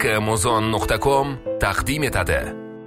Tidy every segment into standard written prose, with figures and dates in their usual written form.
Muzon.com taqdim etadi.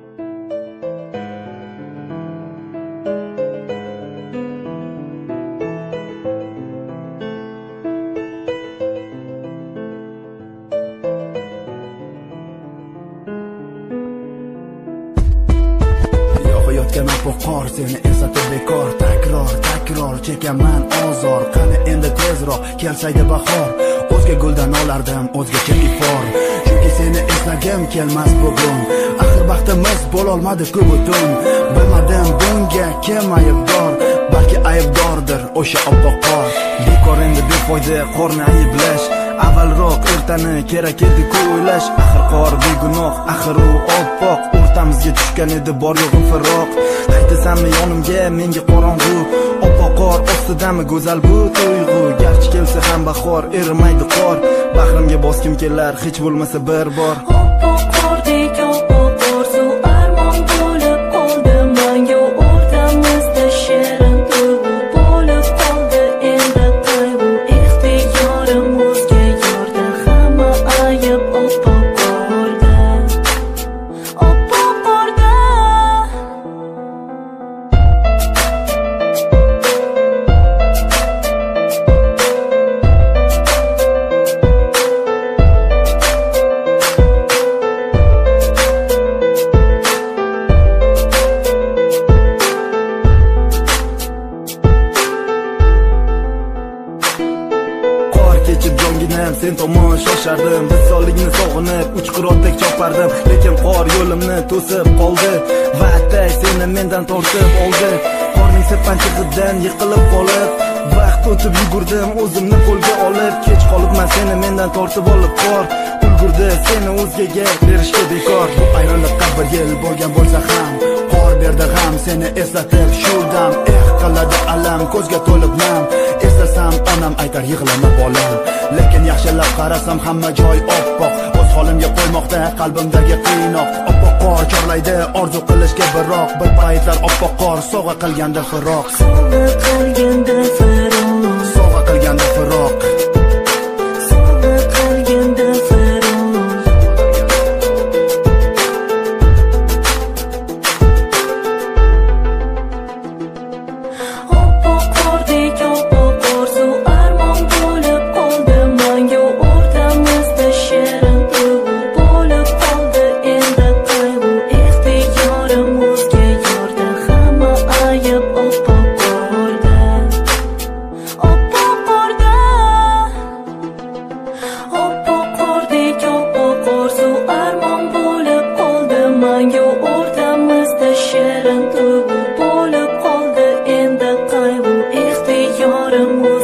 Yo'qotgan oppoqor seni eslatib bekor, takror chekaman ozor. Qani endi tezroq kelsaydi bahor, o'zga guldan olardim o'zgacha ifor. Chunki seni eslagim kelmas bugun, axir baxtimiz bo'lolmadi-ku butun. Bilmadim bunga kim aybdor, balki aybdordir o'sha oppoqor. Bekor endi befoyda qorni ayblash, avvalroq ertani kerak edi-ku o'ylash. Axir qor begunoh, axir u oppoq, o'rtamizga tushgan edi bor yo'g'im firoq. Qaytasanmi yonimga menga qorong'u, oppoq qor ostidami go'zal bu tuyg'u. Garchi kelsa ham bahor, erimaydi qor, bag'rimga boskim kelar hech bo'lmasa bir bor. Oppoq qordek oppoq orzu armon bo'lib qoldi mangu, o'rtamizda shirin tuyg'u bo'lib qoldi endi qayg'u. Ixtiyorim o'zga yo'rda, hamma ayb oppoq qorda, oppoq qorda. Kechib jonginam sen tomon shoshardim, visollikni sog'inib uchqirotdek chopardim. Lekin qor yo'limni to'sib qoldi, vaqtday seni mendan tortib oldi. Qorning sirpanchig'idan yiqilib qolib, vaqt o'tib yugurdim o'zimni qo'lga olib. Kech qolibman seni mendan tortib olib qor, ulgurdi seni o'zgaga berishga bekor. Bu ayronliqqa bir yil bo'lgan bo'lsa ham, qor berdi g'am seni eslatib shu dam. Qiladi alam ko'zga to'lib nam, eslasam onam aytar yig'lama bolam. Lekin yaxshilab qarasam hamma joy oppoq, o'z holimga qo'ymoqda qalbimdagi qiynoq. Oppoq qor chorlaydi orzu qilishga biroq, bir paytlar oppoq qor sovg'a qilganda firoq, Sovg'a qilganda firoq, sovg'a qilganda firoq. sovg'a qilganda firoq. Oppoq qordek oppoq orzu armon bo'lib qoldi mangu, o'rtamizda shirin tuyg'u bo'lib qoldi endi qayg'u. Ixtiyorim o'zga yo'rda, hamma ayb oppoq qorda, oppoq qorda. Oppoq qordek oppoq orzu armon bo'lib qoldi mangu, o'rtamizda shirin tuyg'u bo'lib qoldi endi qayg'u. Ixtiyorim